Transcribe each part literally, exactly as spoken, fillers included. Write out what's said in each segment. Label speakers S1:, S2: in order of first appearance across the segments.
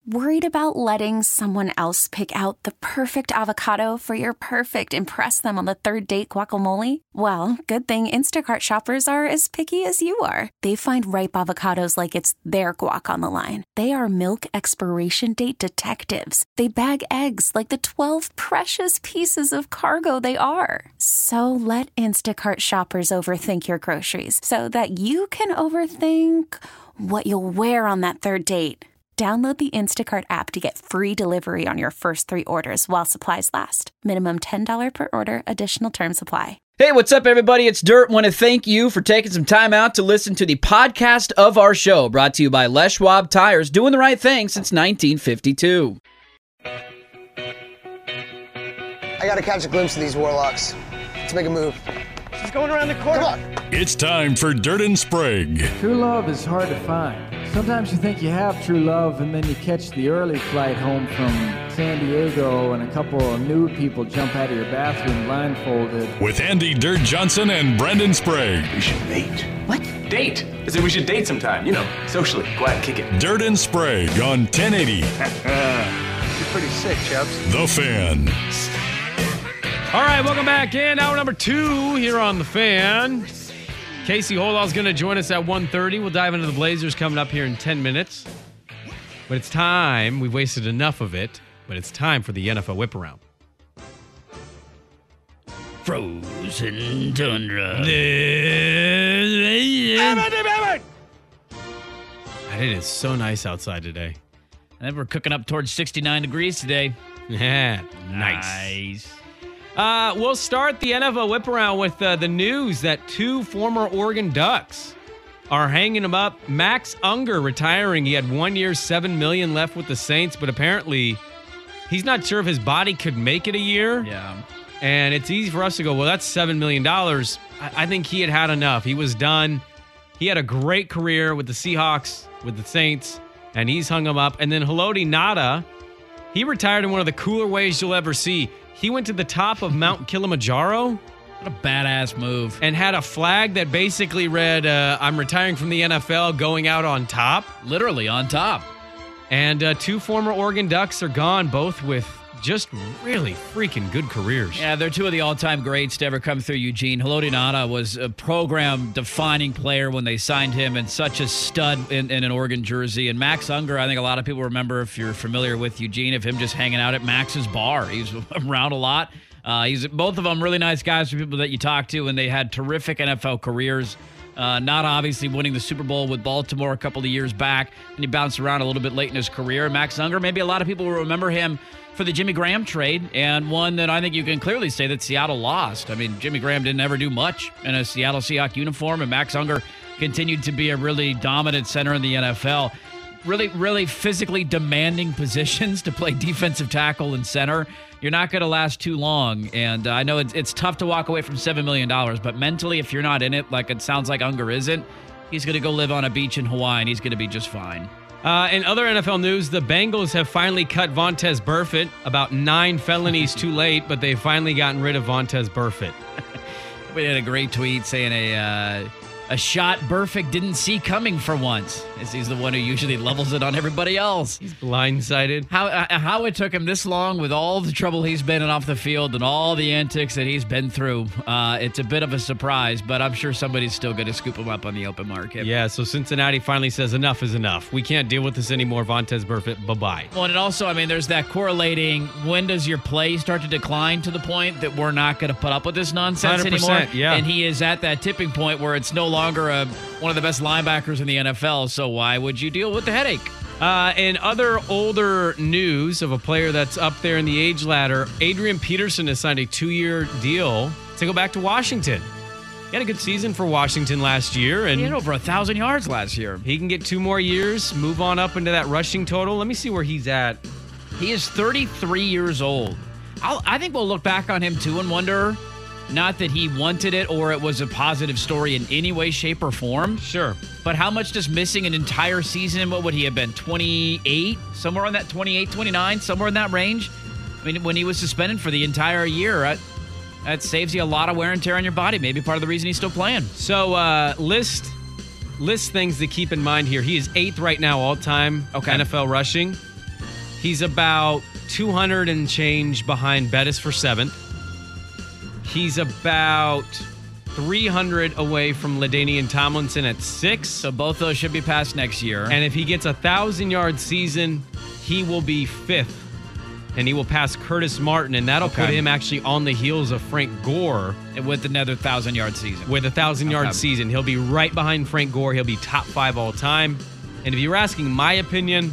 S1: Worried about letting someone else pick out the perfect avocado for your perfect impress them on the third date guacamole? Well, good thing Instacart shoppers are as picky as you are. They find ripe avocados like it's their guac on the line. They are milk expiration date detectives. They bag eggs like the twelve precious pieces of cargo they are. So let Instacart shoppers overthink your groceries so that you can overthink what you'll wear on that third date. Download the Instacart app to get free delivery on your first three orders while supplies last. Minimum ten dollars per order. Additional terms apply.
S2: Hey, what's up, everybody? It's Dirt. Want to thank you for taking some time out to listen to the podcast of our show, brought to you by Les Schwab Tires, doing the right thing since nineteen fifty-two.
S3: I gotta catch a glimpse of these warlocks. Let's make a move.
S4: She's going around the corner.
S3: Come on.
S5: It's time for Dirt and Sprague.
S6: True love is hard to find. Sometimes you think you have true love, and then you catch the early flight home from San Diego, and a couple of nude people jump out of your bathroom blindfolded.
S5: With Andy Dirt Johnson and Brendan Sprague.
S4: We should date.
S1: What?
S4: Date. I said we should date sometime. You know, socially. Go out and kick it.
S5: Dirt and Sprague on ten eighty.
S4: You're pretty sick, Chubbs.
S5: The Fan.
S7: All right, welcome back in. Hour number two here on The Fan. Casey Holdall's going to join us at one thirty. We'll dive into the Blazers coming up here in ten minutes. But it's time. We've wasted enough of it. But it's time for the N F L Whip Around.
S2: Frozen tundra.
S7: And it is so nice outside today.
S2: And we're cooking up towards sixty-nine degrees today.
S7: Yeah, nice.
S2: Nice.
S7: Uh, we'll start the N F L Whip Around with uh, the news that two former Oregon Ducks are hanging them up. Max Unger retiring. He had one year, seven million dollars left with the Saints, but apparently he's not sure if his body could make it a year.
S2: Yeah.
S7: And it's easy for us to go, well, that's seven million dollars. I, I think he had had enough. He was done. He had a great career with the Seahawks, with the Saints, and he's hung him up. And then Haloti Ngata, he retired in one of the cooler ways you'll ever see. He went to the top of Mount Kilimanjaro.
S2: What a badass move.
S7: And had a flag that basically read, uh, I'm retiring from the N F L, going out on top.
S2: Literally on top.
S7: And uh, two former Oregon Ducks are gone, both with just really freaking good careers.
S2: Yeah, they're two of the all-time greats to ever come through Eugene. Haloti Ngata was a program-defining player when they signed him, and such a stud in, in an Oregon jersey. And Max Unger, I think a lot of people remember, if you're familiar with Eugene, of him just hanging out at Max's bar. He's around a lot. Uh, he's both of them really nice guys for people that you talk to, and they had terrific N F L careers. Uh, not obviously winning the Super Bowl with Baltimore a couple of years back, and he bounced around a little bit late in his career. Max Unger, maybe a lot of people will remember him for the Jimmy Graham trade, and one that I think you can clearly say that Seattle lost. I mean, Jimmy Graham didn't ever do much in a Seattle Seahawks uniform, and Max Unger continued to be a really dominant center in the N F L. Really, really physically demanding positions to play defensive tackle and center. You're not going to last too long, and uh, I know it's, it's tough to walk away from seven million dollars, but mentally, if you're not in it, like it sounds like Unger isn't, he's going to go live on a beach in Hawaii, and he's going to be just fine.
S7: Uh, in other N F L news, the Bengals have finally cut Vontaze Burfict. About nine felonies too late, but they've finally gotten rid of Vontaze Burfict.
S2: We had a great tweet saying a uh, a shot Burfict didn't see coming for once, as he's the one who usually levels it on everybody else.
S7: He's blindsided.
S2: How uh, how it took him this long with all the trouble he's been in off the field and all the antics that he's been through. Uh, it's a bit of a surprise, but I'm sure somebody's still going to scoop him up on the open market.
S7: Yeah, so Cincinnati finally says enough is enough. We can't deal with this anymore, Vontaze Burfict. Bye-bye.
S2: Well, and also, I mean, there's that correlating, when does your play start to decline to the point that we're not going to put up with this nonsense
S7: one hundred percent,
S2: anymore?
S7: yeah.
S2: And he is at that tipping point where it's no longer a, one of the best linebackers in the N F L, so why would you deal with the headache?
S7: Uh, in other older news of a player that's up there in the age ladder, Adrian Peterson has signed a two-year deal to go back to Washington. He had a good season for Washington last year. And
S2: he had over one thousand yards last year.
S7: He can get two more years, move on up into that rushing total. Let me see where he's at.
S2: He is thirty-three years old. I'll, I think we'll look back on him, too, and wonder, not that he wanted it or it was a positive story in any way, shape, or form.
S7: Sure.
S2: But how much does missing an entire season, what would he have been, twenty-eight? Somewhere on that twenty-eight, twenty-nine, somewhere in that range? I mean, when he was suspended for the entire year, that, that saves you a lot of wear and tear on your body. Maybe part of the reason he's still playing.
S7: So, uh, list list things to keep in mind here. He is eighth right now all-time
S2: okay.
S7: N F L rushing. He's about two hundred and change behind Bettis for seventh. He's about three hundred away from LaDainian Tomlinson at six.
S2: So both those should be passed next year.
S7: And if he gets a one thousand-yard season, he will be fifth. And he will pass Curtis Martin, and that'll
S2: Okay.
S7: put him actually on the heels of Frank Gore.
S2: with another one thousand-yard season.
S7: With a one thousand-yard
S2: Okay.
S7: season. He'll be right behind Frank Gore. He'll be top five all time. And if you're asking my opinion,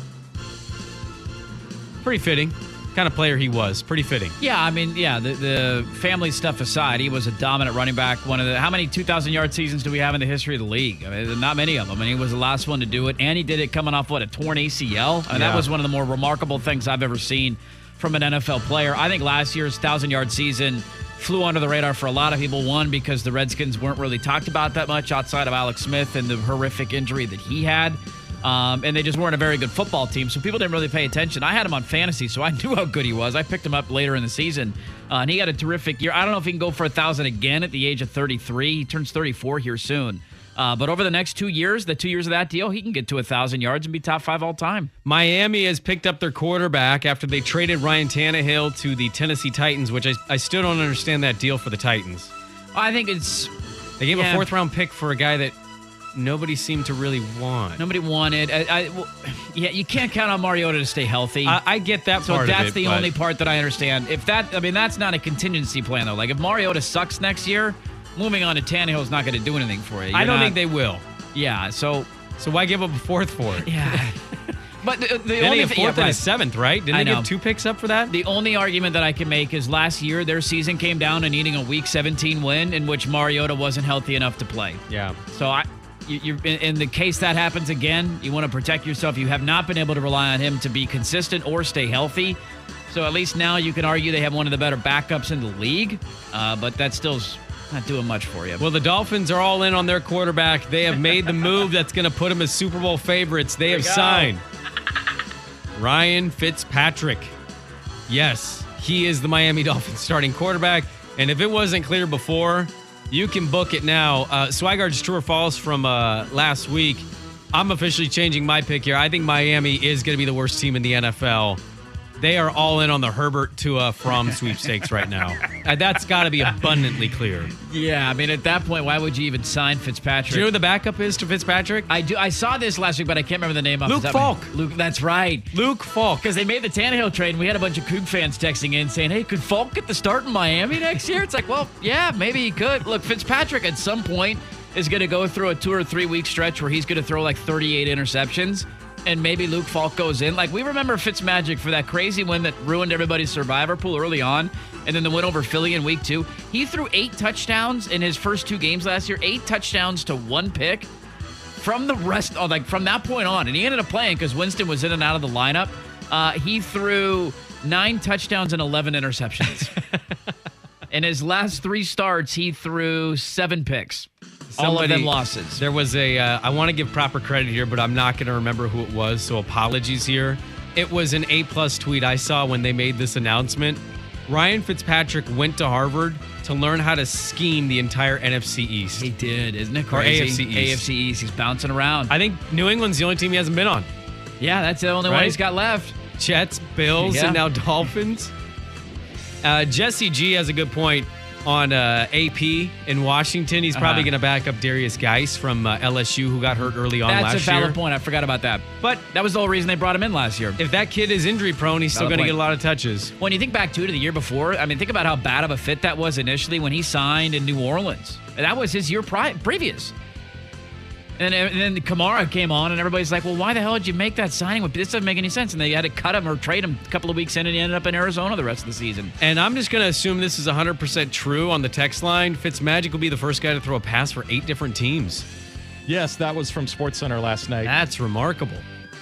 S7: pretty fitting. Kind of player he was. Pretty fitting.
S2: Yeah, I mean, yeah, the, the family stuff aside, he was a dominant running back. One of the how many two thousand-yard seasons do we have in the history of the league? I mean, not many of them. I mean, he was the last one to do it, and he did it coming off, what, a torn A C L? I mean,
S7: Yeah.
S2: That was one of the more remarkable things I've ever seen from an N F L player. I think last year's one thousand-yard season flew under the radar for a lot of people. One, because the Redskins weren't really talked about that much outside of Alex Smith and the horrific injury that he had. Um, and they just weren't a very good football team, so people didn't really pay attention. I had him on fantasy, so I knew how good he was. I picked him up later in the season, uh, and he had a terrific year. I don't know if he can go for one thousand again at the age of thirty-three. He turns thirty-four here soon. Uh, but over the next two years, the two years of that deal, he can get to one thousand yards and be top five all time.
S7: Miami has picked up their quarterback after they traded Ryan Tannehill to the Tennessee Titans, which I, I still don't understand that deal for the Titans.
S2: I think it's...
S7: They gave
S2: Yeah.
S7: a fourth-round pick for a guy that nobody seemed to really want.
S2: Nobody wanted. I, I, well, yeah, you can't count on Mariota to stay healthy.
S7: I, I get that
S2: So
S7: part
S2: that's
S7: of it.
S2: the
S7: but
S2: only part that I understand. If that, I mean, that's not a contingency plan, though. Like, if Mariota sucks next year, moving on to Tannehill's not going to do anything for you.
S7: I
S2: You're
S7: don't
S2: not-
S7: think they will.
S2: Yeah, so...
S7: So why give up a fourth for it?
S2: Yeah. But the, the
S7: Then
S2: only
S7: they have
S2: thi-
S7: fourth
S2: yeah,
S7: and a
S2: right.
S7: seventh, right? Didn't
S2: I
S7: they
S2: know.
S7: give two picks up for that?
S2: The only argument that I can make is last year their season came down to needing a Week seventeen win in which Mariota wasn't healthy enough to play.
S7: Yeah.
S2: So I, you, you're in, in the case that happens again, you want to protect yourself. You have not been able to rely on him to be consistent or stay healthy. So at least now you can argue they have one of the better backups in the league, uh, but that still's not doing much for you.
S7: Well, the Dolphins are all in on their quarterback. They have made the move that's going to put them as Super Bowl favorites. They have
S2: you go.
S7: signed Ryan Fitzpatrick. Yes, he is the Miami Dolphins starting quarterback. And if it wasn't clear before, you can book it now. Uh, Swigard's true or false from uh, last week. I'm officially changing my pick here. I think Miami is going to be the worst team in the N F L. They are all in on the Herbert Tua from sweepstakes right now. Uh, that's got to be abundantly clear.
S2: yeah, I mean, at that point, why would you even sign Fitzpatrick?
S7: Do you know who the backup is to Fitzpatrick?
S2: I do. I saw this last week, but I can't remember the name. Off
S7: Luke
S2: the top of my-
S7: Falk.
S2: Luke, that's right.
S7: Luke Falk.
S2: Because they made the Tannehill trade, and we had a bunch of Coug fans texting in saying, hey, could Falk get the start in Miami next year? It's like, well, yeah, maybe he could. Look, Fitzpatrick at some point is going to go through a two or three week stretch where he's going to throw like thirty-eight interceptions, and maybe Luke Falk goes in. Like, we remember Fitzmagic for that crazy win that ruined everybody's survivor pool early on, and then the win over Philly in week two. He threw eight touchdowns in his first two games last year, eight touchdowns to one pick. From the rest, oh, like from that point on, and he ended up playing because Winston was in and out of the lineup. Uh, he threw nine touchdowns and eleven interceptions. In his last three starts, he threw seven picks. All of them
S7: Somebody-
S2: losses.
S7: There was a, uh, I want to give proper credit here, but I'm not going to remember who it was, so apologies here. It was an A-plus tweet I saw when they made this announcement. Ryan Fitzpatrick went to Harvard to learn how to scheme the entire N F C East.
S2: He did, isn't it
S7: Or
S2: crazy?
S7: A F C East.
S2: A F C East. He's bouncing around.
S7: I think New England's the only team he hasn't been on.
S2: yeah, that's the only one
S7: Right?
S2: he's got left.
S7: Jets, Bills,
S2: Yeah.
S7: and now Dolphins. Uh, Jesse G has a good point on uh, A P in Washington. He's probably
S2: Uh-huh.
S7: going to back up Darius Geis from uh, L S U, who got hurt early on
S2: That's
S7: last
S2: a valid
S7: year.
S2: point. I forgot about that.
S7: But
S2: That was the whole reason they brought him in last year.
S7: if that kid is injury prone, he's still
S2: Valid
S7: going to
S2: point.
S7: get a lot of touches.
S2: When you think back to to the year before, I mean, think about how bad of a fit that was initially when he signed in New Orleans. That was his year pri- previous. And, and then Kamara came on, and everybody's like, well, why the hell did you make that signing? This doesn't make any sense. And they had to cut him or trade him a couple of weeks in, and he ended up in Arizona the rest of the season.
S7: And I'm just going to assume this is one hundred percent true on the text line. Fitzmagic will be the first guy to throw a pass for eight different teams.
S8: Yes, that was from SportsCenter last night.
S7: That's remarkable.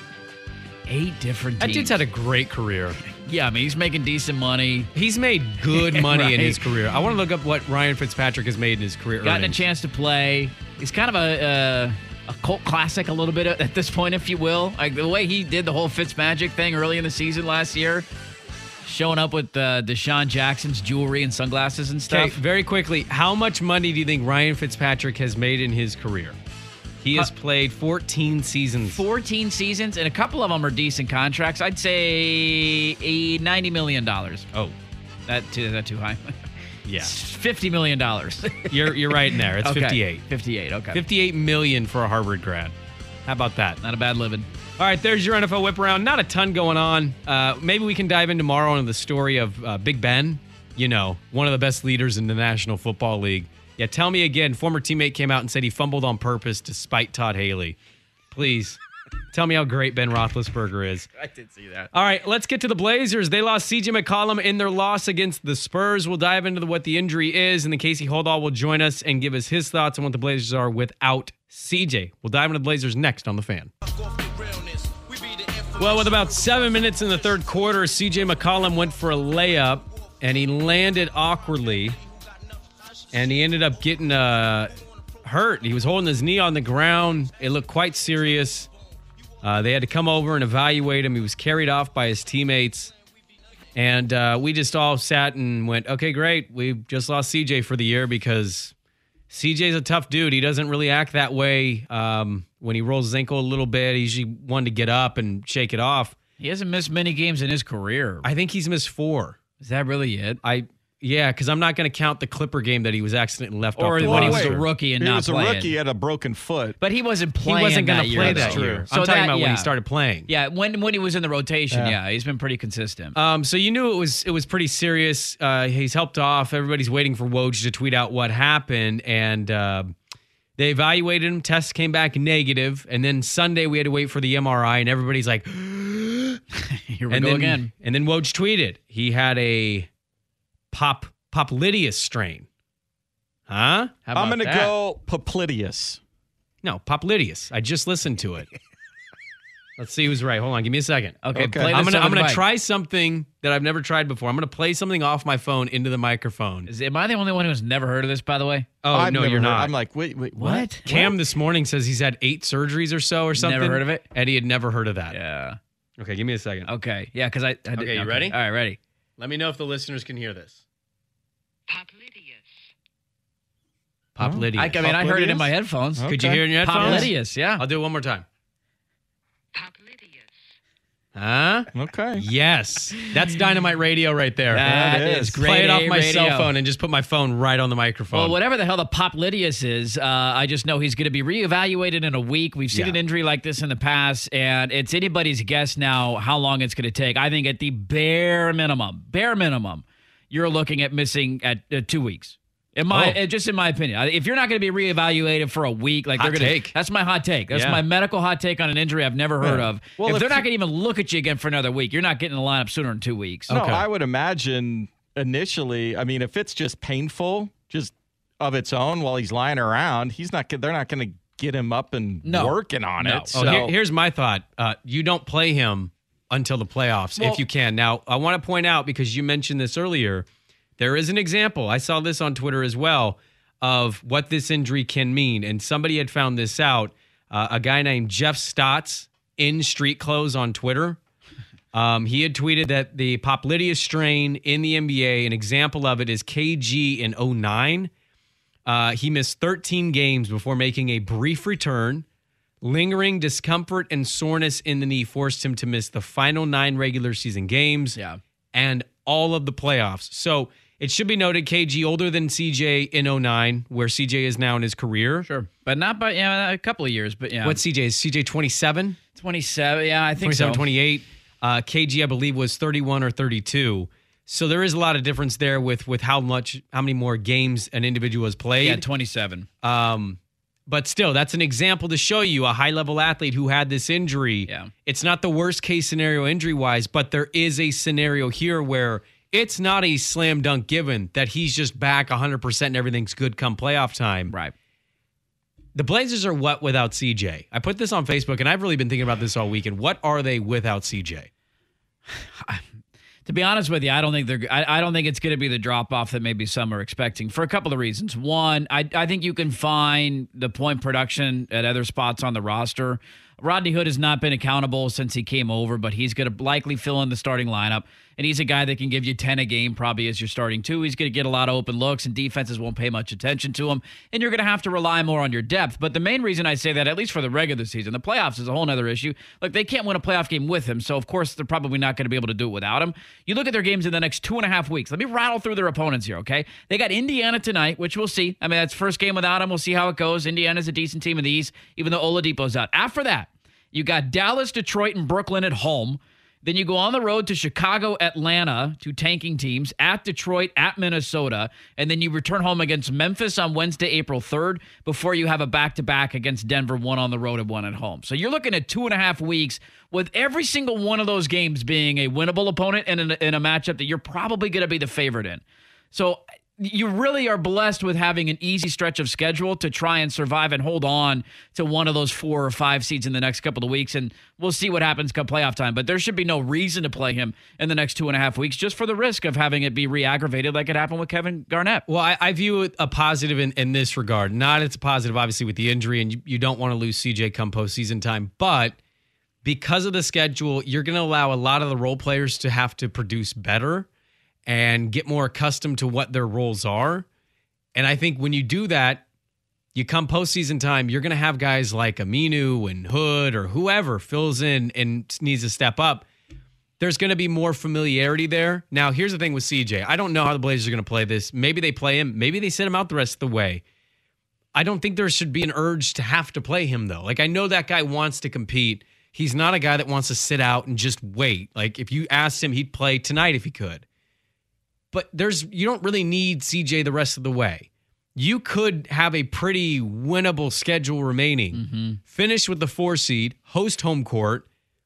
S2: Eight different
S7: That
S2: teams.
S7: dude's had a great career.
S2: Yeah, I mean, he's making decent money.
S7: He's made good money in
S2: Right.
S7: his career. I want to look up what Ryan Fitzpatrick has made in his career.
S2: Gotten
S7: earnings.
S2: a chance to play. He's kind of a, a a cult classic a little bit at this point, if you will. Like the way he did the whole Fitzmagic thing early in the season last year, showing up with uh, Deshaun Jackson's jewelry and sunglasses and
S7: Okay,
S2: stuff.
S7: very quickly, how much money do you think Ryan Fitzpatrick has made in his career? He has played fourteen seasons.
S2: fourteen seasons, and a couple of them are decent contracts. I'd say a ninety million dollars.
S7: Oh,
S2: that too, is that too high?
S7: yeah.
S2: fifty million dollars.
S7: You're you're right in there. It's
S2: okay.
S7: fifty-eight.
S2: fifty-eight, okay.
S7: fifty-eight million for a Harvard grad. How about that?
S2: Not a bad living.
S7: All right, there's your N F L whip around. Not a ton going on. Uh, maybe we can dive in tomorrow into the story of uh, Big Ben. You know, one of the best leaders in the National Football League. Yeah, tell me again. Former teammate came out and said he fumbled on purpose to spite Todd Haley. Please, tell me how great Ben Roethlisberger is.
S2: I did see that.
S7: All right, let's get to the Blazers. They lost C J McCollum in their loss against the Spurs. We'll dive into the, what the injury is, and then Casey Holdall will join us and give us his thoughts on what the Blazers are without C J. We'll dive into the Blazers next on The Fan. Well, with about seven minutes in the third quarter, C J McCollum went for a layup, and he landed awkwardly, and he ended up getting uh, hurt. He was holding his knee on the ground. It looked quite serious. Uh, they had to come over and evaluate him. He was carried off by his teammates, and uh, we just all sat and went, okay, great. We just lost C J for the year because C J's a tough dude. He doesn't really act that way. Um, when he rolls his ankle a little bit, he's usually one to get up and shake it off.
S2: He hasn't missed many games in his career.
S7: I think he's missed four.
S2: Is that really it?
S7: I yeah, because I'm not going to count the Clipper game that he was accidentally left
S2: or
S7: off the
S2: when he
S7: roster.
S2: was a rookie and
S8: he
S2: not
S8: was a
S2: playing.
S8: rookie, he had a broken foot.
S2: But he wasn't
S7: He
S2: playing.
S7: wasn't
S2: going
S7: to
S2: to
S7: play
S2: That's
S7: that
S2: true.
S7: year.
S2: So
S7: I'm talking
S2: that,
S7: about
S2: yeah.
S7: when he started playing.
S2: Yeah, when when he was in the rotation.
S7: Yeah.
S2: Yeah, he's been pretty consistent.
S7: Um, so you knew it was it was pretty serious. Uh, he's helped off. Everybody's waiting for Woj to tweet out what happened, and uh, they evaluated him. Tests came back negative, and then Sunday we had to wait for the M R I, and everybody's like,
S2: "Here we
S7: and
S2: go
S7: then,
S2: again."
S7: And then Woj tweeted he had a pop Popliteus strain. Huh?
S2: How about
S8: I'm going to
S2: that?
S8: go Popliteus.
S7: No, Popliteus. I just listened to it. Let's see who's right. Hold on, give me a second.
S2: Okay,
S8: Okay.
S2: play
S7: I'm
S2: this
S7: gonna
S2: over
S7: I'm
S2: the
S7: gonna
S2: mic.
S7: try something that I've never tried before. I'm gonna play something off my phone into the microphone.
S2: Is, am I the only one who's never heard of this? By the way,
S7: Oh
S8: I've
S7: no,
S8: never
S7: you're
S8: heard-
S7: not.
S8: I'm like, wait, wait, what?
S2: What?
S7: Cam this morning says he's had eight surgeries or so or something.
S2: Never heard of it?
S7: And he had never heard of that.
S2: yeah.
S7: Okay, give me a second.
S2: Okay, yeah, because I, I did,
S7: Okay, you ready?
S2: All right, ready.
S7: Let me know if the listeners can hear this.
S8: Oh.
S7: Popliteus.
S2: I, I mean, I heard it in
S8: Popliteus?
S2: my headphones.
S7: Could you
S8: Okay.
S7: hear it in your headphones?
S2: Popliteus, yeah.
S7: I'll do it one more time. Huh?
S8: Okay.
S7: Yes. That's Dynamite Radio right there.
S2: That
S8: That
S2: is
S8: is.
S2: great.
S7: Play it off
S2: A
S7: my
S2: radio.
S7: cell phone and just put my phone right on the microphone.
S2: Well, whatever the hell the Popliteus is, uh, I just know he's going to be reevaluated in a week. We've seen
S7: Yeah.
S2: an injury like this in the past, and it's anybody's guess now how long it's going to take. I think at the bare minimum, bare minimum, you're looking at missing at uh, two weeks. In my,
S7: Oh.
S2: uh, just in my opinion, if you're not going to be reevaluated for a week, like
S7: Hot
S2: they're going to,
S7: take.
S2: that's my hot take. That's
S7: Yeah.
S2: my medical hot take on an injury I've never heard
S8: Yeah.
S2: of.
S8: Well,
S2: if,
S8: if
S2: they're not
S8: you-
S2: going to even look at you again for another week, you're not getting in the lineup sooner than two weeks.
S8: No,
S7: Okay.
S8: I would imagine initially, I mean, if it's just painful, just of its own while he's lying around, he's not. They're not going to get him up and
S2: No.
S8: working on
S2: No.
S8: it.
S7: Oh,
S8: So
S7: here- here's my thought. Uh, you don't play him until the playoffs
S2: Well-
S7: if you can. Now, I want to point out, because you mentioned this earlier, there is an example. I saw this on Twitter as well of what this injury can mean. And somebody had found this out. Uh, a guy named Jeff Stotts in Street Clothes on Twitter. Um, he had tweeted that the Popliteus strain in the N B A, an example of it is K G in oh nine. Uh, he missed thirteen games before making a brief return. Lingering discomfort and soreness in the knee forced him to miss the final nine regular season games
S2: Yeah.
S7: and all of the playoffs. So it should be noted, K G older than C J in oh nine, where C J is now in his career.
S2: Sure. But not by yeah, a couple of years, but yeah.
S7: What's C J? Is C J twenty-seven?
S2: twenty-seven? Yeah, I think
S7: twenty-seven,
S2: so.
S7: twenty-eight. Uh, K G, I believe, was thirty-one or thirty-two. So there is a lot of difference there with with how much, how many more games an individual has played.
S2: Yeah, twenty-seven.
S7: Um, but still, that's an example to show you a high level athlete who had this injury.
S2: Yeah.
S7: It's not the worst case scenario injury wise, but there is a scenario here where it's not a slam dunk given that he's just back one hundred percent and everything's good come playoff time.
S2: Right.
S7: The Blazers are what without C J? I put this on Facebook, and I've really been thinking about this all weekend. What are they without C J?
S2: To be honest with you, I don't think they're. I, I don't think it's going to be the drop off that maybe some are expecting for a couple of reasons. One, I I think you can find the point production at other spots on the roster Rodney Hood has not been accountable since he came over, but he's going to likely fill in the starting lineup. And he's a guy that can give you ten a game probably as your starting two. He's going to get a lot of open looks, and defenses won't pay much attention to him. And you're going to have to rely more on your depth. But the main reason I say that, at least for the regular season, the playoffs is a whole other issue. Like, they can't win a playoff game with him, so of course they're probably not going to be able to do it without him. You look at their games in the next two and a half weeks. Let me rattle through their opponents here, okay? They got Indiana tonight, which we'll see. I mean, that's first game without him. We'll see how it goes. Indiana's a decent team in the East, even though Oladipo's out. After that, you got Dallas, Detroit, and Brooklyn at home. Then you go on the road to Chicago, Atlanta, two tanking teams, at Detroit, at Minnesota, and then you return home against Memphis on Wednesday, April third, before you have a back-to-back against Denver, one on the road and one at home. So you're looking at two and a half weeks with every single one of those games being a winnable opponent and in a, in a matchup that you're probably going to be the favorite in. So you really are blessed with having an easy stretch of schedule to try and survive and hold on to one of those four or five seeds in the next couple of weeks. And we'll see what happens come playoff time. But there should be no reason to play him in the next two and a half weeks just for the risk of having it be re-aggravated like it happened with Kevin Garnett.
S7: Well, I, I view it a positive in, in this regard. Not it's a positive, obviously, with the injury, and you, you don't want to lose C J come postseason time. But because of the schedule, you're going to allow a lot of the role players to have to produce better and get more accustomed to what their roles are. And I think when you do that, you come postseason time, you're going to have guys like Aminu and Hood or whoever fills in and needs to step up. There's going to be more familiarity there. Now, here's the thing with C J. I don't know how the Blazers are going to play this. Maybe they play him. Maybe they sit him out the rest of the way. I don't think there should be an urge to have to play him, though. Like, I know that guy wants to compete. He's not a guy that wants to sit out and just wait. Like, if you asked him, he'd play tonight if he could. But there's you don't really need C J the rest of the way. You could have a pretty winnable schedule remaining, mm-hmm. finish with the four seed, host home court,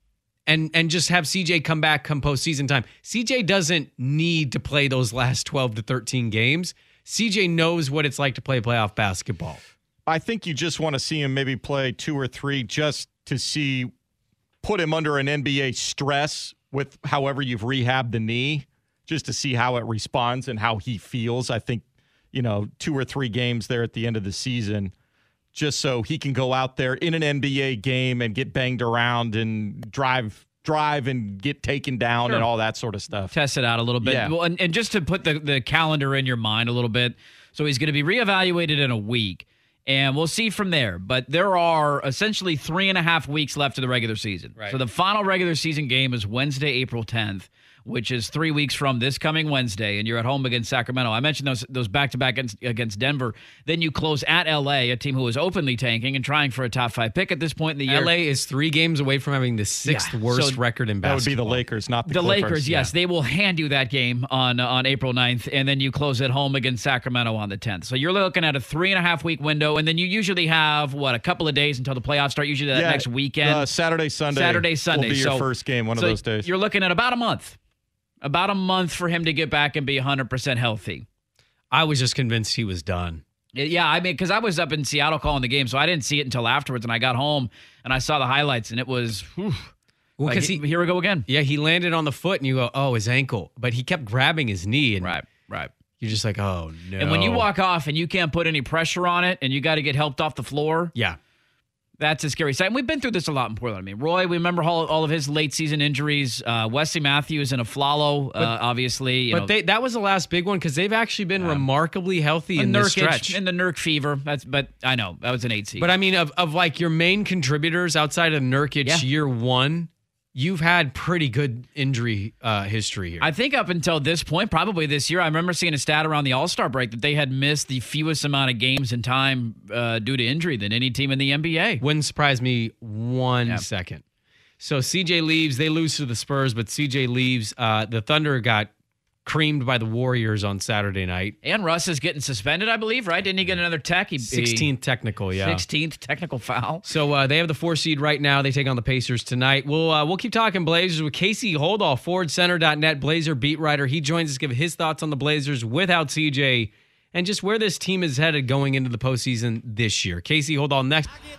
S7: and and just have C J come back come postseason time. C J doesn't need to play those last twelve to thirteen games. C J knows what it's like to play playoff basketball.
S8: I think you just want to see him maybe play two or three just to see, put him under an N B A stress with however you've rehabbed the knee, just to see how it responds and how he feels. I think, you know, two or three games there at the end of the season, just so he can go out there in an N B A game and get banged around and drive drive and get taken down sure. and all that sort of stuff.
S2: Test it out a little bit.
S8: Yeah.
S2: Well, and, and just to put the, the calendar in your mind a little bit, so he's going to be reevaluated in a week, and we'll see from there. But there are essentially three and a half weeks left of the regular season.
S7: Right.
S2: So the final regular season game is Wednesday, April tenth. Which is three weeks from this coming Wednesday, and you're at home against Sacramento. I mentioned those those back-to-back against, against Denver. Then you close at L A, a team who is openly tanking and trying for a top-five pick at this point in the year.
S7: L A is three games away from having the sixth
S2: yeah,
S7: worst
S2: so
S7: record in basketball.
S8: That would be the Lakers, not the
S2: The
S8: Clippers.
S2: Lakers, yes.
S8: Yeah.
S2: They will hand you that game on, uh, on April ninth, and then you close at home against Sacramento on the tenth. So you're looking at a three-and-a-half-week window, and then you usually have, what, a couple of days until the playoffs start, usually that
S8: yeah,
S2: next weekend.
S8: Uh, Saturday, Sunday.
S2: Saturday, Sunday.
S8: will be
S2: so,
S8: your first game one
S2: so
S8: of those days.
S2: You're looking at about a month. About a month for him to get back and be one hundred percent healthy.
S7: I was just convinced he was done.
S2: Yeah, I mean, because I was up in Seattle calling the game, so I didn't see it until afterwards, and I got home, and I saw the highlights, and it was, whew,
S7: well,
S2: like,
S7: he,
S2: here we go again.
S7: Yeah, he landed on the foot, and you go, oh, his ankle. But he kept grabbing his knee. And
S2: right, right.
S7: You're just like, oh, no.
S2: And when you walk off and you can't put any pressure on it, and you got to get helped off the floor.
S7: Yeah.
S2: That's a scary sight. And we've been through this a lot in Portland. I mean, Roy, we remember all, all of his late season injuries. Uh, Wesley Matthews and Aflalo, uh, obviously. You
S7: but
S2: know,
S7: they, that was the last big one because they've actually been um, remarkably healthy in this stretch.
S2: In the Nurk fever. That's, but I know, that was an eight seed.
S7: But I mean, of, of like your main contributors outside of Nurkic
S2: yeah.
S7: year one, you've had pretty good injury uh, history here.
S2: I think up until this point, probably this year, I remember seeing a stat around the All-Star break that they had missed the fewest amount of games in time uh, due to injury than any team in the N B A.
S7: Wouldn't surprise me one
S2: yeah.
S7: second. So C J leaves. They lose to the Spurs, but C J leaves. Uh, the Thunder got creamed by the Warriors on Saturday night.
S2: And Russ is getting suspended, I believe, right? Didn't he get another tech? He,
S7: sixteenth technical, yeah.
S2: sixteenth technical foul.
S7: So uh, they have the four seed right now. They take on the Pacers tonight. We'll uh, we'll keep talking Blazers with Casey Holdall, forward center dot net Blazer beat writer. He joins us to give his thoughts on the Blazers without C J and just where this team is headed going into the postseason this year. Casey Holdall next.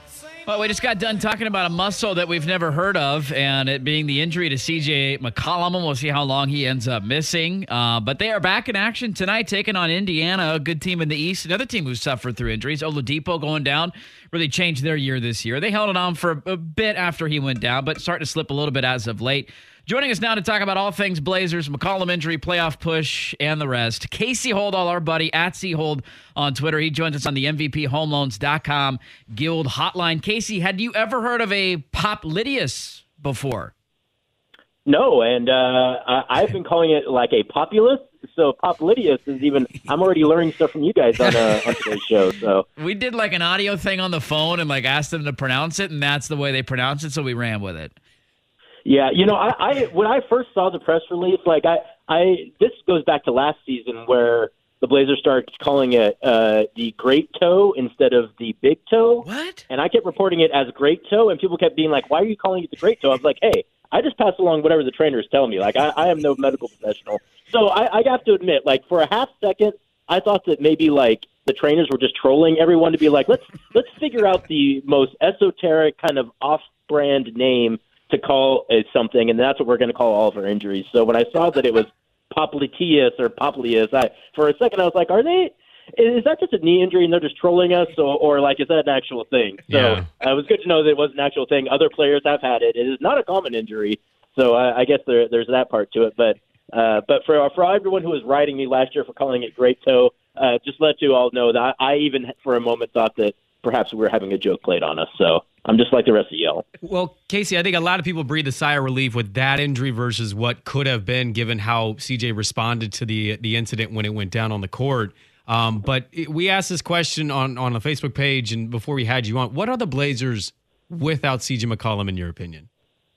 S2: Well, we just got done talking about a muscle that we've never heard of, and it being the injury to C J McCollum. We'll see how long he ends up missing. Uh, but they are back in action tonight, taking on Indiana, a good team in the East. Another team who suffered through injuries. Oladipo going down really changed their year this year. They held it on for a bit after he went down, but starting to slip a little bit as of late. Joining us now to talk about all things Blazers, McCollum injury, playoff push, and the rest. Casey Holdall, our buddy, at CHold on Twitter. He joins us on the M V P home loans dot com Guild hotline. Casey, had you ever heard of a Popliteus before?
S9: No, and uh, I've been calling it like a populist. So Popliteus is even, I'm already learning stuff from you guys on, uh, on today's show. So
S2: we did like an audio thing on the phone and like asked them to pronounce it, and that's the way they pronounce it, so we ran with it.
S9: Yeah, you know, I, I when I first saw the press release, like I, I this goes back to last season where the Blazers started calling it uh, the Great Toe instead of the Big Toe.
S2: What?
S9: And I kept reporting it as Great Toe, and people kept being like, "Why are you calling it the Great Toe?" I was like, "Hey, I just pass along whatever the trainers tell me. Like I, I am no medical professional." So I, I have to admit, like for a half second, I thought that maybe like the trainers were just trolling everyone to be like, "Let's let's figure out the most esoteric kind of off-brand name to call it something, and that's what we're going to call all of our injuries." So when I saw that it was Popliteus or Poplius, I for a second I was like, "Are they? Is that just a knee injury and they're just trolling us, or, or like is that an actual thing?" So
S7: Yeah.
S9: uh, it was good to know that it was an actual thing. Other players have had it. It is not a common injury, so I, I guess there, there's that part to it. But uh, but for for everyone who was writing me last year for calling it Great Toe, uh, just let you all know that I, I even for a moment thought that perhaps we were having a joke played on us. So I'm just like the rest of y'all.
S7: Well, Casey, I think a lot of people breathe a sigh of relief with that injury versus what could have been, given how C J responded to the the incident when it went down on the court. Um, but it, we asked this question on, on a Facebook page, and before we had you on, what are the Blazers without C J McCollum, in your opinion?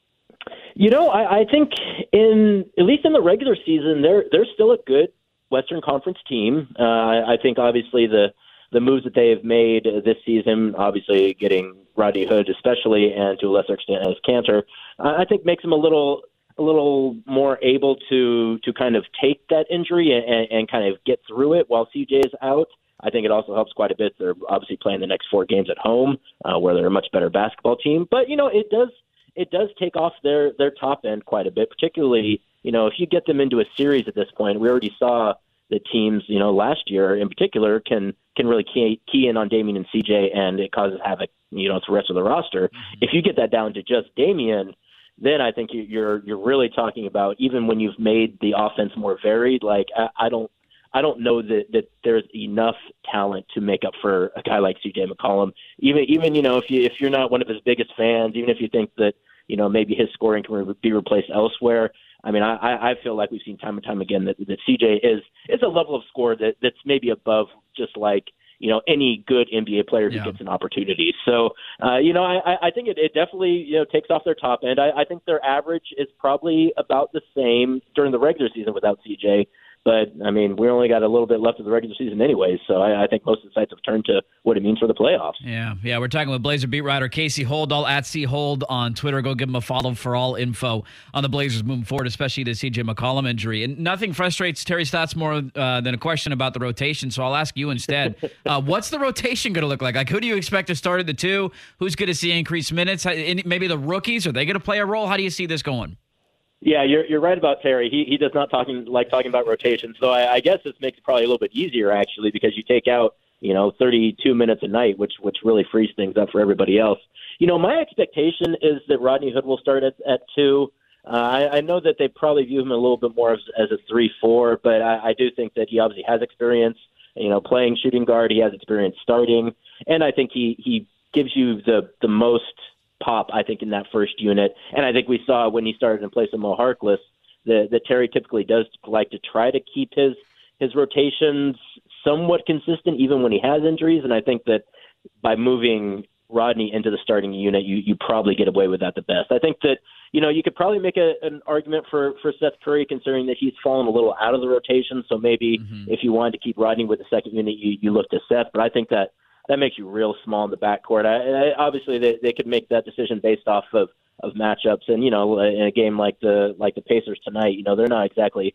S9: You know, I, I think in at least in the regular season, they're they're still a good Western Conference team. Uh, I, I think obviously the the moves that they have made this season, obviously getting Rodney Hood especially, and to a lesser extent as Cantor, uh, I think makes them a little a little more able to to kind of take that injury and, and kind of get through it while C J is out. I think it also helps quite a bit. They're obviously playing the next four games at home, uh, where they're a much better basketball team. But you know, it does it does take off their their top end quite a bit, particularly you know if you get them into a series at this point. We already saw the teams, you know, last year in particular can can really key, key in on Damian and C J, and it causes havoc, you know, to the rest of the roster. If you get that down to just Damian, then I think you're you're really talking about, even when you've made the offense more varied. Like I, I don't I don't know that, that there's enough talent to make up for a guy like C J McCollum. Even even you know if you if you're not one of his biggest fans, even if you think that you know maybe his scoring can be replaced elsewhere. I mean, I, I feel like we've seen time and time again that, that C J is is a level of score that, that's maybe above just like, you know, any good N B A player who
S2: Yeah.
S9: gets an opportunity. So, uh, you know, I, I think it, it definitely, you know, takes off their top end. I, I think their average is probably about the same during the regular season without C J. But, I mean, we only got a little bit left of the regular season anyways, so I, I think most of the sites have turned to what it means for the playoffs.
S2: Yeah, yeah. We're talking with Blazer beat writer Casey Holdall at CHold on Twitter. Go give him a follow for all info on the Blazers moving forward, especially the C J McCollum injury. And nothing frustrates Terry Stotts more uh, than a question about the rotation, so I'll ask you instead. uh, what's the rotation going to look like? Like, who do you expect to start at the two? Who's going to see increased minutes? Maybe the rookies, are they going to play a role? How do you see this going?
S9: Yeah, you're you're right about Terry. He he does not talking like talking about rotation. So I, I guess this makes it probably a little bit easier actually, because you take out you know thirty-two minutes a night, which which really frees things up for everybody else. You know, my expectation is that Rodney Hood will start at at two. Uh, I, I know that they probably view him a little bit more as, as a three four, but I, I do think that he obviously has experience. You know, playing shooting guard, he has experience starting, and I think he he gives you the the most pop, I think, in that first unit. And I think we saw when he started in place of Mo Harkless that, that Terry typically does like to try to keep his his rotations somewhat consistent even when he has injuries. And I think that by moving Rodney into the starting unit, you you probably get away with that the best. I think that, you know, you could probably make a, an argument for, for Seth Curry, considering that he's fallen a little out of the rotation. So maybe mm-hmm. if you wanted to keep Rodney with the second unit, you, you look to Seth. But I think that that makes you real small in the backcourt. I, I, obviously, they, they could make that decision based off of, of matchups. And, you know, in a game like the like the Pacers tonight, you know, they're not exactly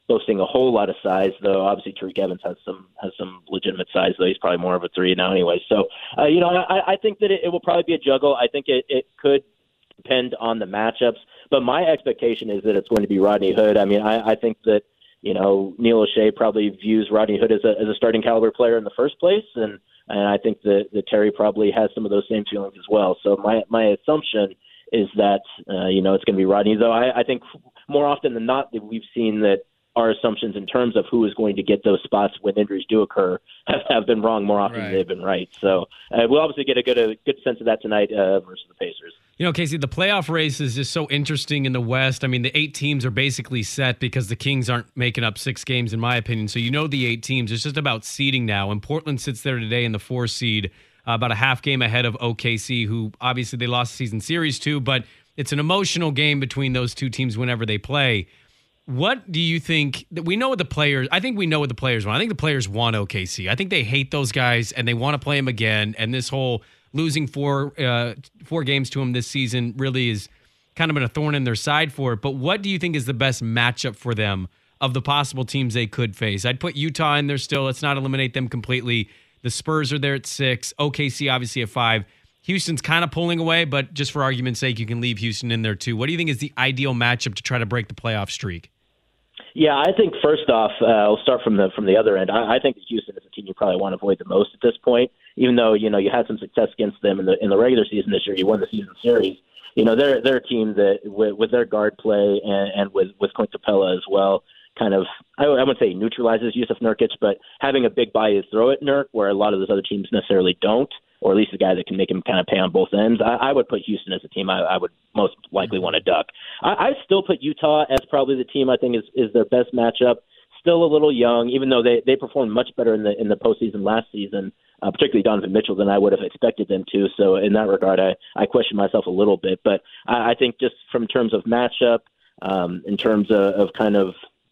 S9: boasting a whole lot of size, though obviously Tariq Evans has some has some legitimate size, though he's probably more of a three now anyway. So, uh, you know, I, I think that it, it will probably be a juggle. I think it, it could depend on the matchups, but my expectation is that it's going to be Rodney Hood. I mean, I, I think that, you know, Neil O'Shea probably views Rodney Hood as a, as a starting caliber player in the first place, and and I think that, that Terry probably has some of those same feelings as well. So my my assumption is that, uh, you know, it's going to be Rodney, though I, I think more often than not that we've seen that our assumptions in terms of who is going to get those spots when injuries do occur have, have been wrong more often right. than they've been right. So uh, we'll obviously get a good a good sense of that tonight uh, versus the Pacers.
S7: You know, Casey, the playoff race is just so interesting in the West. I mean, the eight teams are basically set because the Kings aren't making up six games, in my opinion. So you know the eight teams. It's just about seeding now. And Portland sits there today in the four seed, uh, about a half game ahead of O K C, who obviously they lost the season series to, but it's an emotional game between those two teams whenever they play. What do you think that we know what the players, I think we know what the players want. I think the players want O K C. I think they hate those guys and they want to play them again. And this whole losing four uh, four games to them this season really is kind of been a thorn in their side for it. But what do you think is the best matchup for them of the possible teams they could face? I'd put Utah in there still. Let's not eliminate them completely. The Spurs are there at six. O K C obviously at five. Houston's kind of pulling away, but just for argument's sake, you can leave Houston in there too. What do you think is the ideal matchup to try to break the playoff streak?
S9: Yeah, I think first off, uh, I'll start from the from the other end. I, I think that Houston is a team you probably want to avoid the most at this point. Even though you know you had some success against them in the in the regular season this year, you won the season series. You know they're they're a team that with, with their guard play and, and with with Clint Capella as well, kind of I, I wouldn't say neutralizes Yusuf Nurkic, but having a big body to throw at Nurk, where a lot of those other teams necessarily don't, or at least a guy that can make him kind of pay on both ends. I, I would put Houston as a team I, I would most likely want to duck. I, I still put Utah as probably the team I think is, is their best matchup. Still a little young, even though they, they performed much better in the in the postseason last season, uh, particularly Donovan Mitchell, than I would have expected them to. So in that regard, I, I question myself a little bit. But I, I think just from terms of matchup, um, in terms of, of kind of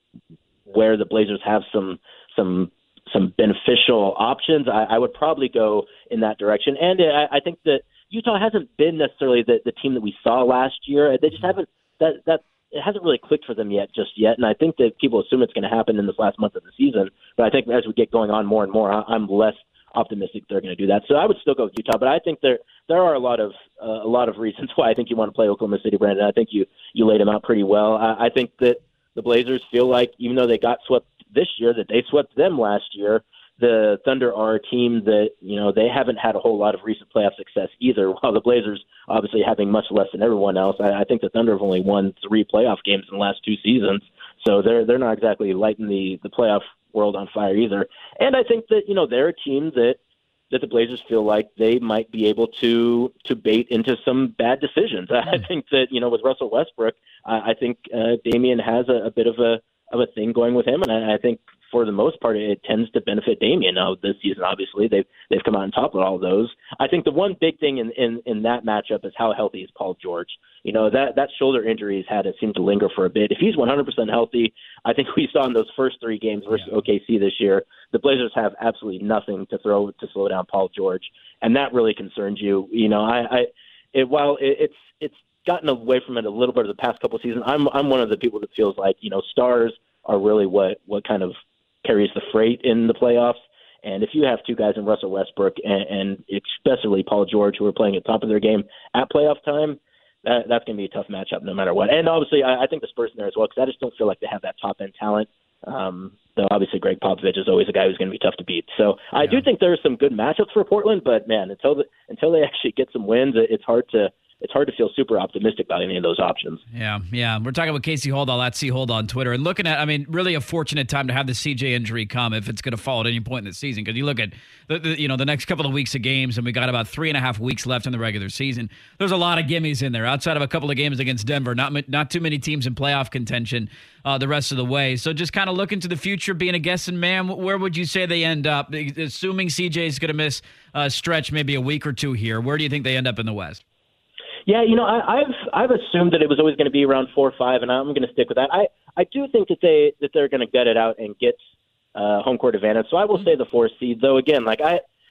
S9: where the Blazers have some some some beneficial options, I, I would probably go in that direction. And I, I think that Utah hasn't been necessarily the, the team that we saw last year. They just haven't that that it hasn't really clicked for them yet, just yet. And I think that people assume it's going to happen in this last month of the season. But I think as we get going on more and more, I'm less optimistic they're going to do that. So I would still go with Utah. But I think there there are a lot of uh, a lot of reasons why I think you want to play Oklahoma City, Brandon. I think you you laid them out pretty well. I, I think that the Blazers feel like even though they got swept this year, that they swept them last year. The Thunder are a team that, you know, they haven't had a whole lot of recent playoff success either, while the Blazers obviously having much less than everyone else. I, I think the Thunder have only won three playoff games in the last two seasons, so they're they're not exactly lighting the, the playoff world on fire either. And I think that, you know, they're a team that that the Blazers feel like they might be able to to bait into some bad decisions. I think that, you know, with Russell Westbrook, I, I think uh, Damian has a, a bit of a of a thing going with him, and I, I think for the most part, it tends to benefit Damian. Now, this season, obviously, they've they've come out on top of all of those. I think the one big thing in, in, in that matchup is how healthy is Paul George. You know, that, that shoulder injury he's had, it seemed to linger for a bit. If he's one hundred percent healthy, I think we saw in those first three games versus yeah. O K C this year, the Blazers have absolutely nothing to throw to slow down Paul George, and that really concerns you. You know, I, I it, while it, it's it's gotten away from it a little bit of the past couple of seasons, I'm I'm one of the people that feels like, you know, stars are really what what kind of carries the freight in the playoffs. And if you have two guys in Russell Westbrook and, and especially Paul George, who are playing at the top of their game at playoff time, that, that's going to be a tough matchup no matter what. And obviously, I, I think the Spurs in there as well, because I just don't feel like they have that top-end talent. Um, though obviously Greg Popovich is always a guy who's going to be tough to beat. So I yeah. do think there are some good matchups for Portland, but, man, until the, until they actually get some wins, it, it's hard to – it's hard to feel super optimistic about any of those options.
S2: Yeah, yeah. We're talking with Casey Holdahl at C Hold on Twitter, and looking at, I mean, really a fortunate time to have the C J injury come if it's going to fall at any point in the season. Because you look at the, the, you know, the next couple of weeks of games, and we got about three and a half weeks left in the regular season. There's a lot of gimmies in there. Outside of a couple of games against Denver, not not too many teams in playoff contention uh, the rest of the way. So just kind of looking to the future, being a guessing man, where would you say they end up? Assuming C J is going to miss a stretch, maybe a week or two here, where do you think they end up in the West?
S9: Yeah, you know, I, I've I've assumed that it was always going to be around four or five, and I'm going to stick with that. I, I do think that they that they're going to gut it out and get uh, home court advantage. So I will say the fourth seed, though. Again, like I,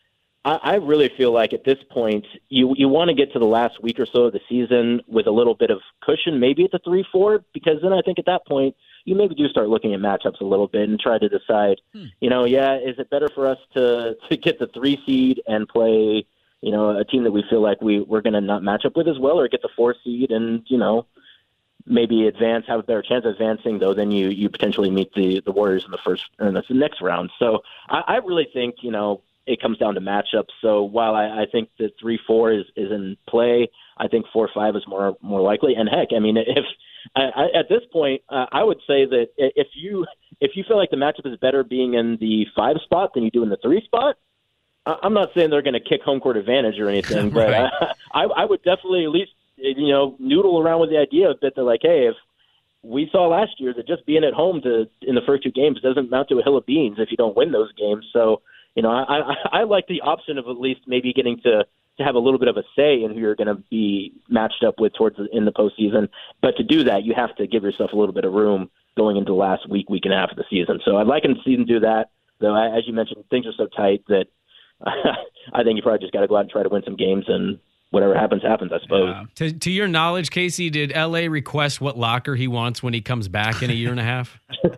S9: I, I really feel like at this point, you you want to get to the last week or so of the season with a little bit of cushion, maybe at the three four, because then I think at that point, you maybe do start looking at matchups a little bit and try to decide, hmm. you know, yeah, is it better for us to, to get the three seed and play, you know, a team that we feel like we, we're going to not match up with as well, or get the four seed and, you know, maybe advance, have a better chance of advancing, though, then you, you potentially meet the, the Warriors in the first or in the next round. So I, I really think, you know, it comes down to matchups. So while I, I think that three four is, is in play, I think four five is more more likely. And heck, I mean, if I, I, at this point, uh, I would say that if you if you feel like the matchup is better being in the five spot than you do in the three spot, I, I'm not saying they're going to kick home court advantage or anything, but right. I, I, I would definitely at least you know noodle around with the idea that they're like, hey, if we saw last year that just being at home to in the first two games doesn't amount to a hill of beans if you don't win those games. So. You know, I, I I like the option of at least maybe getting to, to have a little bit of a say in who you're going to be matched up with towards the, in the postseason. But to do that, you have to give yourself a little bit of room going into the last week, week and a half of the season. So I'd like to see them do that. Though, as you mentioned, things are so tight that I think you probably just got to go out and try to win some games, and whatever happens, happens, I suppose.
S7: Yeah. To, to your knowledge, Casey, did L A request what locker he wants when he comes back in a year and a half?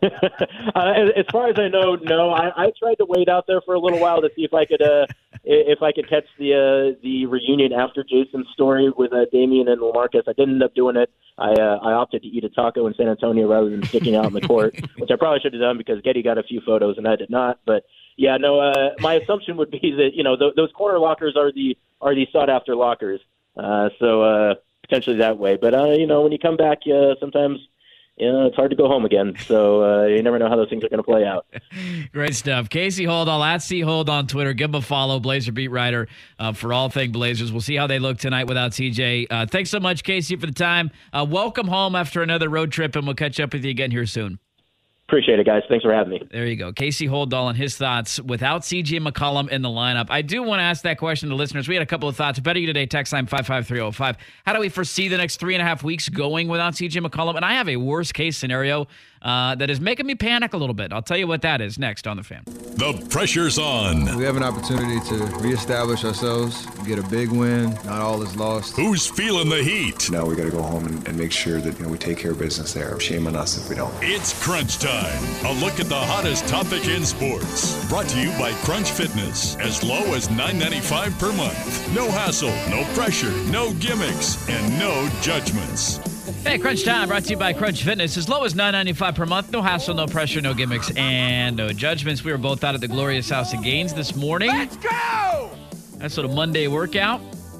S9: uh, as far as I know, no. I, I tried to wait out there for a little while to see if I could uh, if I could catch the uh, the reunion after Jason's story with uh, Damian and LaMarcus. I didn't end up doing it. I uh, I opted to eat a taco in San Antonio rather than sticking out in the court, which I probably should have done because Getty got a few photos and I did not. But yeah, no. Uh, my assumption would be that you know th- those corner lockers are the are the sought after lockers. Uh, so uh, potentially that way. But uh, you know, when you come back, uh, sometimes. You know, it's hard to go home again, so uh, you never know how those things are going to play out.
S2: Great stuff. Casey Holdahl, at C Hold on Twitter. Give him a follow, Blazer beat writer uh, for all things Blazers. We'll see how they look tonight without C J. Uh, thanks so much, Casey, for the time. Uh, welcome home after another road trip, and we'll catch up with you again here soon.
S9: Appreciate it, guys. Thanks for having me.
S2: There you go. Casey Holdahl and his thoughts without C J McCollum in the lineup. I do want to ask that question to listeners. We had a couple of thoughts. Better you today, text line five five three oh five. How do we foresee the next three and a half weeks going without C J McCollum? And I have a worst case scenario uh, that is making me panic a little bit. I'll tell you what that is next on The Fan.
S5: The pressure's on.
S10: We have an opportunity to reestablish ourselves, get a big win. Not all is lost.
S5: Who's feeling the heat?
S11: Now we got to go home and, and make sure that you know we take care of business there. Shame on us if we don't.
S5: It's crunch time. A look at the hottest topic in sports. Brought to you by Crunch Fitness. As low as nine ninety-five per month. No hassle, no pressure, no gimmicks, and no judgments.
S2: Hey, Crunch Time brought to you by Crunch Fitness. As low as nine ninety-five per month. No hassle, no pressure, no gimmicks, and no judgments. We were both out at the Glorious House of Gaines this morning.
S12: Let's go!
S2: That's sort of Monday workout.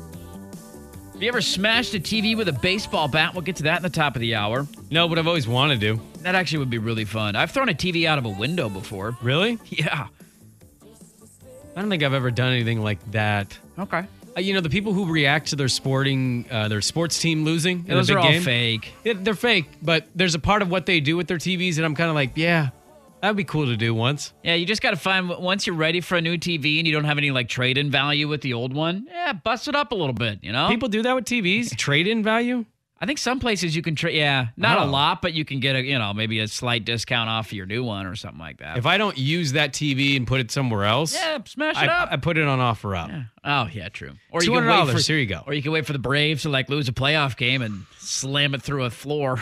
S2: Have you ever smashed a T V with a baseball bat? We'll get to that in the top of the hour.
S7: No, but I've always wanted to.
S2: That actually would be really fun. I've thrown a T V out of a window before.
S7: Really?
S2: Yeah.
S7: I don't think I've ever done anything like that.
S2: Okay.
S7: Uh, you know, the people who react to their sporting, uh, their sports team losing
S2: Yeah,
S7: in
S2: those
S7: a big
S2: are all
S7: game,
S2: fake.
S7: Yeah, they're fake, but there's a part of what they do with their T Vs that I'm kind of like, yeah, that'd be cool to do once.
S2: Yeah, you just got to find, once you're ready for a new T V and you don't have any like trade-in value with the old one, yeah, bust it up a little bit, you know?
S7: People do that with T Vs? Trade-in value?
S2: I think some places you can trade, yeah, not
S7: Oh.
S2: a lot, but you can get a, you know, maybe a slight discount off of your new one or something like that.
S7: If I don't use that T V and put it somewhere else,
S2: yeah, smash
S7: I,
S2: it up.
S7: I put it on offer up.
S2: Yeah. Oh, yeah, true. Or
S7: two
S2: you
S7: hundred
S2: can wait
S7: dollars.
S2: for,
S7: Here you go.
S2: Or you can wait for the Braves to like lose a playoff game and slam it through a floor.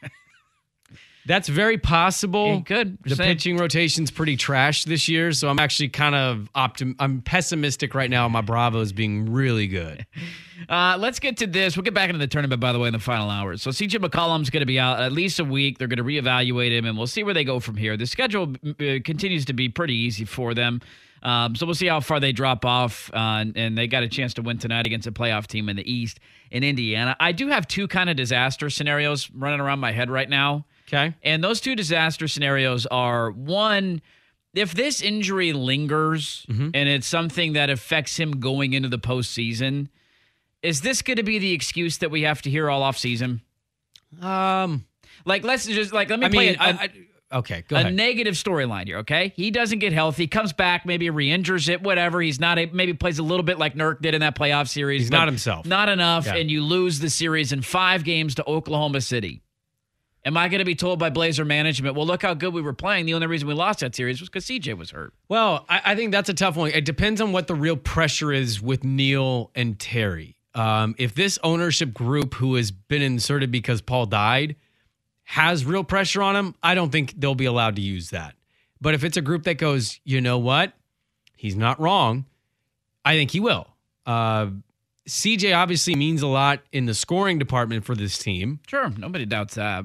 S7: That's very possible.
S2: Yeah, good.
S7: The
S2: Same.
S7: pitching rotation's pretty trash this year, so I'm actually kind of optim- I'm pessimistic right now. My Bravos being really good.
S2: Uh, let's get to this. We'll get back into the tournament, by the way, in the final hours. So C J McCollum's going to be out at least a week. They're going to reevaluate him, and we'll see where they go from here. The schedule uh, continues to be pretty easy for them. Um, so we'll see how far they drop off, uh, and, and they got a chance to win tonight against a playoff team in the East in Indiana. I do have two kind of disaster scenarios running around my head right now.
S7: Okay.
S2: And those two disaster scenarios are, one, if this injury lingers
S7: Mm-hmm.
S2: and it's something that affects him going into the postseason, is this going to be the excuse that we have to hear all off season?
S7: Um,
S2: like, let's just, like, let me
S7: I
S2: play
S7: mean,
S2: a,
S7: I, I, okay, go
S2: a
S7: ahead.
S2: negative storyline here, okay? He doesn't get healthy, comes back, maybe re-injures it, whatever. He's not, a, maybe plays a little bit like Nurk did in that playoff series.
S7: He's
S2: but
S7: not himself.
S2: Not enough,
S7: Yeah.
S2: and you lose the series in five games to Oklahoma City. Am I going to be told by Blazer management, well, look how good we were playing. The only reason we lost that series was because C J was hurt.
S7: Well, I, I think that's a tough one. It depends on what the real pressure is with Neil and Terry. Um, if this ownership group who has been inserted because Paul died has real pressure on him, I don't think they'll be allowed to use that. But if it's a group that goes, you know what? He's not wrong. I think he will. Uh, C J obviously means a lot in the scoring department for this team.
S2: Sure. Nobody doubts that.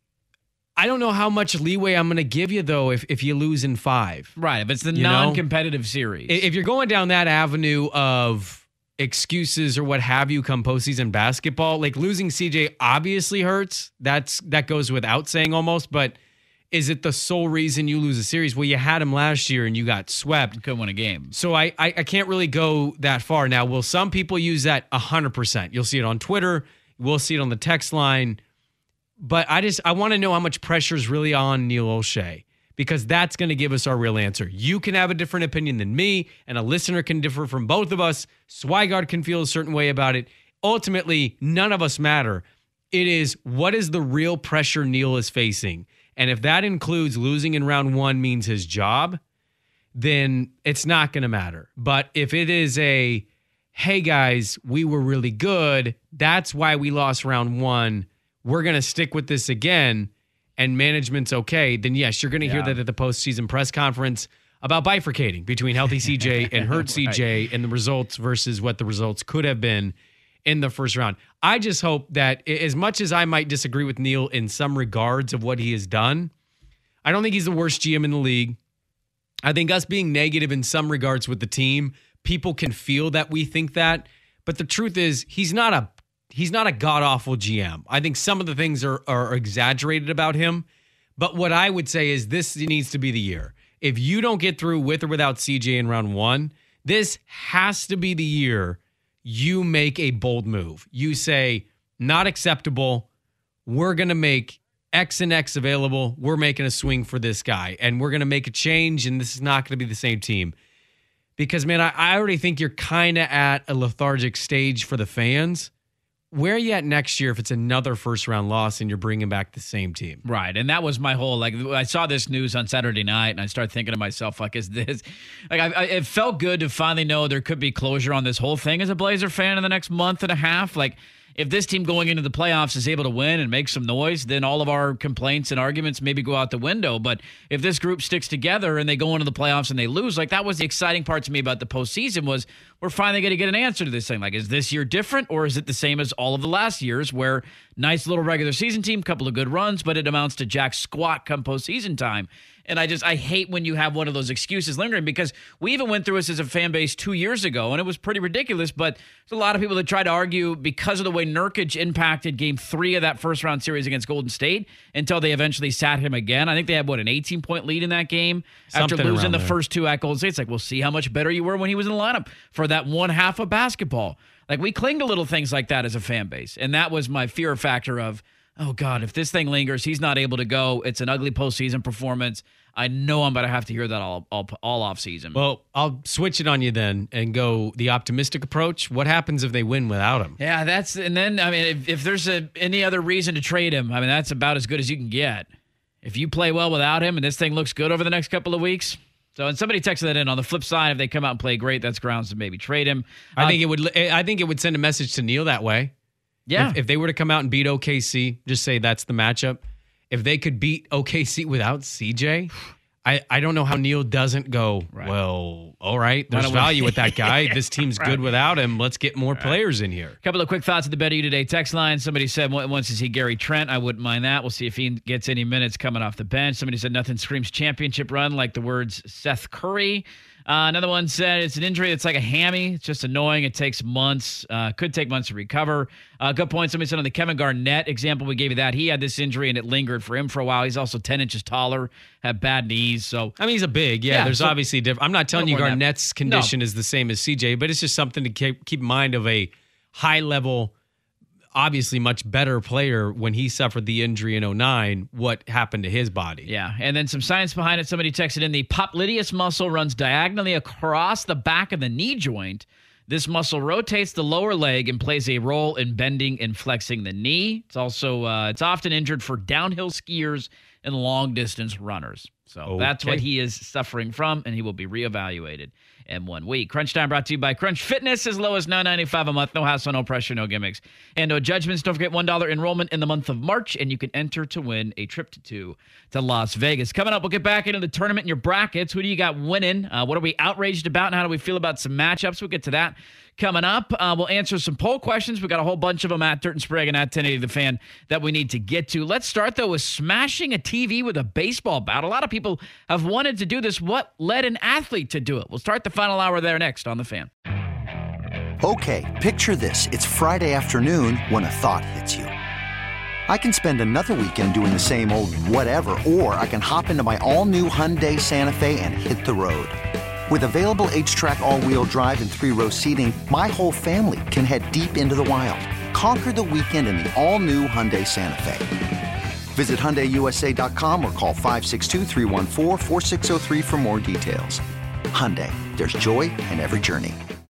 S7: I don't know how much leeway I'm going to give you, though, if, if you lose in five.
S2: Right. If it's the
S7: you
S2: non-competitive
S7: know?
S2: series.
S7: If you're going down that avenue of excuses or what have you come postseason basketball, like losing C J obviously hurts. That's that goes without saying almost. But is it the sole reason you lose a series? Well, you had him last year and you got swept.
S2: You couldn't win a game.
S7: So I, I, I can't really go that far. Now, will some people use that one hundred percent? You'll see it on Twitter. We'll see it on the text line. But I just I want to know how much pressure is really on Neil Olshey, because that's going to give us our real answer. You can have a different opinion than me, and a listener can differ from both of us. Swigard can feel a certain way about it. Ultimately, none of us matter. It is, what is the real pressure Neil is facing? And if that includes losing in round one means his job, then it's not going to matter. But if it is a, hey guys, we were really good, that's why we lost round one, we're going to stick with this again, and management's okay, then yes, you're going to yeah. hear that at the postseason press conference about bifurcating between healthy C J and hurt right. C J and the results versus what the results could have been in the first round. I just hope that, as much as I might disagree with Neil in some regards of what he has done, I don't think he's the worst G M in the league. I think us being negative in some regards with the team, people can feel that we think that, but the truth is he's not a He's not a god-awful G M. I think some of the things are, are exaggerated about him. But what I would say is this needs to be the year. If you don't get through with or without C J in round one, this has to be the year you make a bold move. You say, not acceptable. We're going to make X and X available. We're making a swing for this guy. And we're going to make a change, and this is not going to be the same team. Because, man, I, I already think you're kind of at a lethargic stage for the fans. Where are you at next year if it's another first round loss and you're bringing back the same team?
S2: Right. And that was my whole, like, I saw this news on Saturday night and I started thinking to myself, like, is this, like, I, I, it felt good to finally know there could be closure on this whole thing as a Blazer fan in the next month and a half. Like, if this team going into the playoffs is able to win and make some noise, then all of our complaints and arguments maybe go out the window. But if this group sticks together and they go into the playoffs and they lose, like, that was the exciting part to me about the postseason, was we're finally going to get an answer to this thing. Like, is this year different, or is it the same as all of the last years where nice little regular season team, couple of good runs, but it amounts to jack squat come postseason time? And I just, I hate when you have one of those excuses lingering, because we even went through this as a fan base two years ago, and it was pretty ridiculous. But there's a lot of people that try to argue because of the way Nurkic impacted game three of that first round series against Golden State until they eventually sat him again. I think they had, what, an eighteen point lead in that game
S7: Something
S2: after losing the
S7: there.
S2: first two at Golden State. It's like, we'll see how much better you were when he was in the lineup for that one half of basketball. Like, we cling to little things like that as a fan base. And that was my fear factor of, oh, God, if this thing lingers, he's not able to go. It's an ugly postseason performance. I know I'm going to have to hear that all, all all off season.
S7: Well, I'll switch it on you then and go the optimistic approach. What happens if they win without him?
S2: Yeah, that's, and then, I mean, if, if there's a, any other reason to trade him, I mean, that's about as good as you can get. If you play well without him and this thing looks good over the next couple of weeks. So, and somebody texted that in. On the flip side, if they come out and play great, that's grounds to maybe trade him.
S7: I
S2: uh,
S7: think it would. I think it would send a message to Neil that way.
S2: Yeah.
S7: If, if they were to come out and beat O K C, just say that's the matchup. If they could beat O K C without C J, I, I don't know how Neil doesn't go, right. well, all right, there's value with that guy. yeah, this team's right. good without him. Let's get more right. players in here.
S2: A couple of quick thoughts at the Better You Today text line. Somebody said wants to see Gary Trent. I wouldn't mind that. We'll see if he gets any minutes coming off the bench. Somebody said nothing screams championship run like the words Seth Curry. Uh, another one said it's an injury that's like a hammy. It's just annoying. It takes months. Uh, could take months to recover. Uh, good point. Somebody said on the Kevin Garnett example, we gave you that. He had this injury and it lingered for him for a while. He's also ten inches taller, had bad knees. So
S7: I mean, he's a big. Yeah, yeah there's so, obviously different. I'm not telling you Garnett's condition
S2: no.
S7: is the same as C J, but it's just something to keep, keep in mind of a high level, obviously much better player when he suffered the injury in oh nine, what happened to his body.
S2: Yeah, and then some science behind it. Somebody texted in the popliteus muscle runs diagonally across the back of the knee joint. This muscle rotates the lower leg and plays a role in bending and flexing the knee. It's also uh, it's often injured for downhill skiers and long-distance runners. So okay. That's what he is suffering from, and he will be reevaluated in one week. Crunch Time brought to you by Crunch Fitness, as low as nine ninety-five a month. No hassle, no pressure, no gimmicks, and no judgments. Don't forget one dollar enrollment in the month of March, and you can enter to win a trip to two to Las Vegas. Coming up, we'll get back into the tournament and your brackets. Who do you got winning? Uh, what are we outraged about, and how do we feel about some matchups? We'll get to that coming up. Uh, we'll answer some poll questions. We got a whole bunch of them at Dirt and Sprague and at ten eighty The Fan that we need to get to. Let's start, though, with smashing a T V with a baseball bat. A lot of people have wanted to do this. What led an athlete to do it? We'll start the final hour there next on The Fan.
S12: Okay, picture this. It's Friday afternoon when a thought hits you. I can spend another weekend doing the same old whatever, or I can hop into my all-new Hyundai Santa Fe and hit the road. With available H-Track all-wheel drive and three-row seating, my whole family can head deep into the wild. Conquer the weekend in the all-new Hyundai Santa Fe. Visit Hyundai U S A dot com or call five six two, three one four, four six zero three for more details. Hyundai, there's joy in every journey.